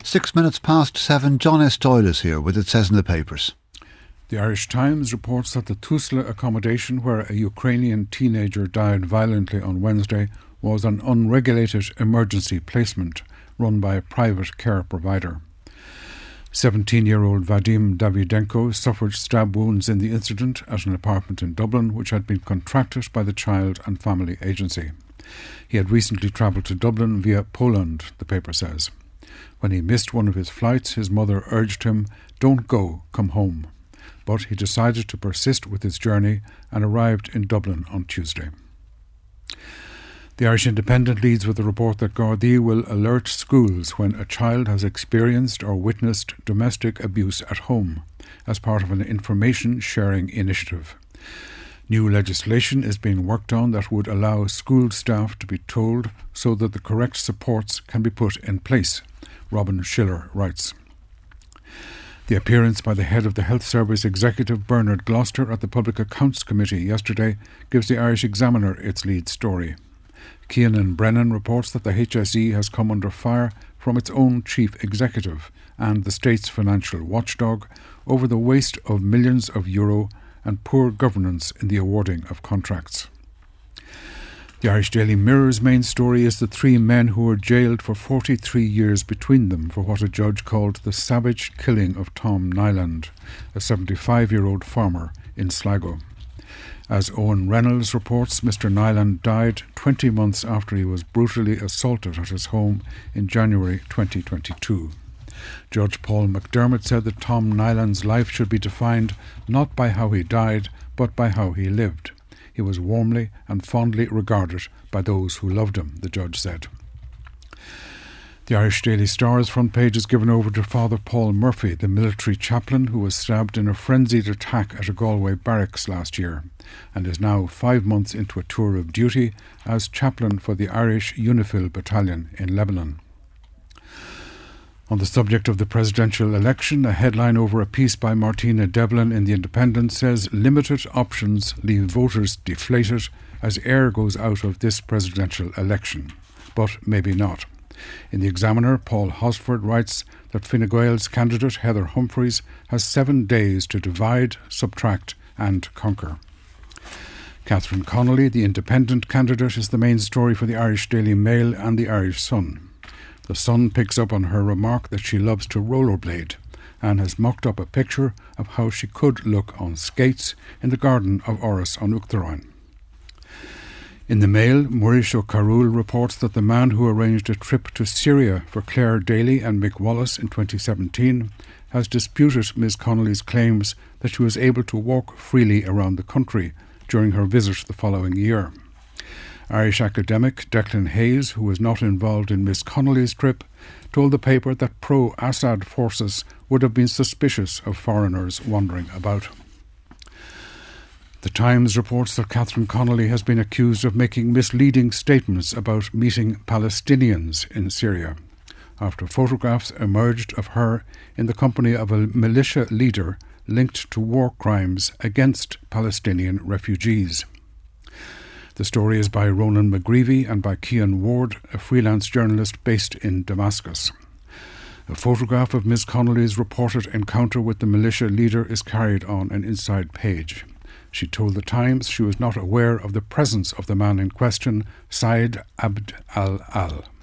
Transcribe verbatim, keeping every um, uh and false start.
Six minutes past seven, John S. Doyle is here with It Says in the Papers. The Irish Times reports that the Tuzla accommodation where a Ukrainian teenager died violently on Wednesday was an unregulated emergency placement run by a private care provider. seventeen-year-old Vadim Davydenko suffered stab wounds in the incident at an apartment in Dublin, which had been contracted by the Child and Family Agency. He had recently travelled to Dublin via Poland, the paper says. When he missed one of his flights, his mother urged him, "Don't go, come home." But he decided to persist with his journey and arrived in Dublin on Tuesday. The Irish Independent leads with a report that Gardaí will alert schools when a child has experienced or witnessed domestic abuse at home as part of an information sharing initiative. New legislation is being worked on that would allow school staff to be told so that the correct supports can be put in place, Robin Schiller writes. The appearance by the head of the Health Service Executive, Bernard Gloucester, at the Public Accounts Committee yesterday gives the Irish Examiner its lead story. Cianan Brennan reports that the H S E has come under fire from its own chief executive and the state's financial watchdog over the waste of millions of euro and poor governance in the awarding of contracts. The Irish Daily Mirror's main story is the three men who were jailed for forty-three years between them for what a judge called the savage killing of Tom Nyland, a seventy-five-year-old farmer in Sligo. As Owen Reynolds reports, Mister Nyland died twenty months after he was brutally assaulted at his home in January twenty twenty-two. Judge Paul McDermott said that Tom Nyland's life should be defined not by how he died, but by how he lived. He was warmly and fondly regarded by those who loved him, the judge said. The Irish Daily Star's front page is given over to Father Paul Murphy, the military chaplain who was stabbed in a frenzied attack at a Galway barracks last year, and is now five months into a tour of duty as chaplain for the Irish Unifil Battalion in Lebanon. On the subject of the presidential election, a headline over a piece by Martina Devlin in The Independent says limited options leave voters deflated as air goes out of this presidential election. But maybe not. In The Examiner, Paul Hosford writes that Fine Gael's candidate Heather Humphreys has seven days to divide, subtract and conquer. Catherine Connolly, the Independent candidate, is the main story for the Irish Daily Mail and the Irish Sun. The Sun picks up on her remark that she loves to rollerblade and has mocked up a picture of how she could look on skates in the garden of Oris on Uachtaráin. In the Mail, Maurice O'Carroll reports that the man who arranged a trip to Syria for Claire Daly and Mick Wallace in twenty seventeen has disputed Miz Connolly's claims that she was able to walk freely around the country during her visit the following year. Irish academic Declan Hayes, who was not involved in Miss Connolly's trip, told the paper that pro-Assad forces would have been suspicious of foreigners wandering about. The Times reports that Catherine Connolly has been accused of making misleading statements about meeting Palestinians in Syria, after photographs emerged of her in the company of a militia leader linked to war crimes against Palestinian refugees. The story is by Ronan McGreevy and by Cian Ward, a freelance journalist based in Damascus. A photograph of Miz Connolly's reported encounter with the militia leader is carried on an inside page. She told the Times she was not aware of the presence of the man in question, Saeed Abd al-Al.